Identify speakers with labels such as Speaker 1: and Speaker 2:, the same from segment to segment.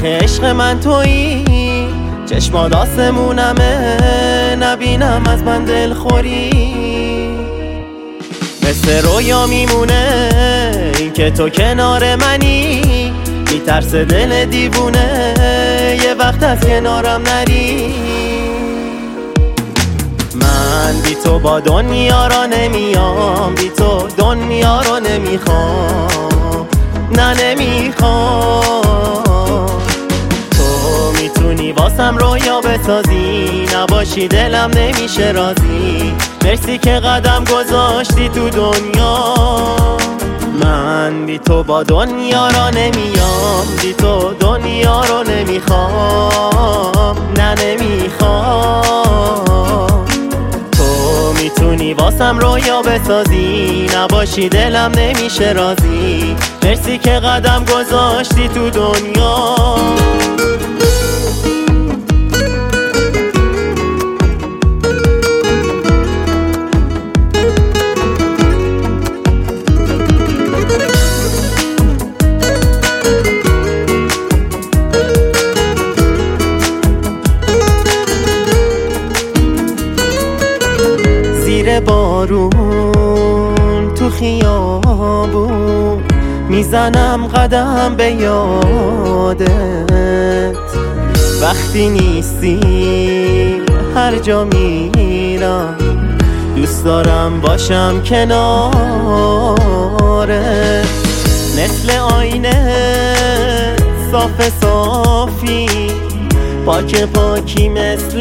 Speaker 1: آخه عشق من تویی، چشمات آسمونمه، نبینم از من دلخوری. مثل رویا میمونه این که تو کنار منی، میترسه دل دیوونه یه وقت از کنارم نری. من بی تو با دنیا را نمیام، بی تو دنیا را نمیخوام، نه نمیخوام. تو میتونی واسم رویا بسازی، نباشی دلم نمیشه راضی. مرسی که قدم گذاشتی تو دنیا. من بی تو با دنیا را نمیام، بی تو دنیا را نمیخوام، نه نمیخوام. تو میتونی واسم رویا بسازی، نباشی دلم نمیشه راضی. مرسی که قدم گذاشتی تو دنیا. زیر بارون تو خیابون میزنم قدم به یادت. وقتی نیستی هر جا میرم، دوست دارم باشم کنارت. مثل آینه صاف صافی، پاک پاکی مثل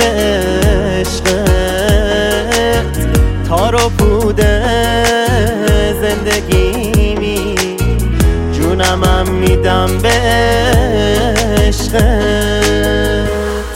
Speaker 1: عشقت. تار و پوده زندگیمی، جونمم میدم به عشقت.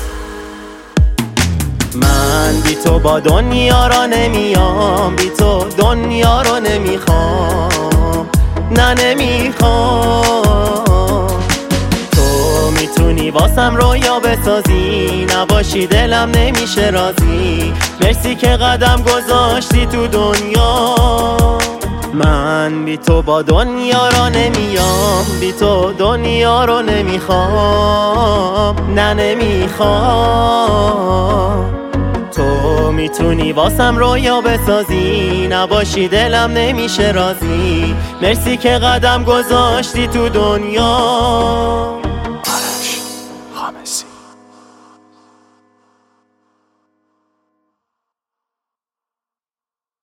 Speaker 1: من بی تو با دنیا را نمیام، بی تو دنیا را نمیخوام، نه نمیخوام. تو میتونی واسم رویا بسازی، نباشی دلم نمیشه راضی. مرسی که قدم گذاشتی تو دنیا. من بی تو با دنیا را نمیام، بی تو دنیا را نمیخوام، نه نمیخوام. تو میتونی واسم رویا بسازی، نباشی دلم نمیشه راضی. مرسی که قدم گذاشتی تو دنیا.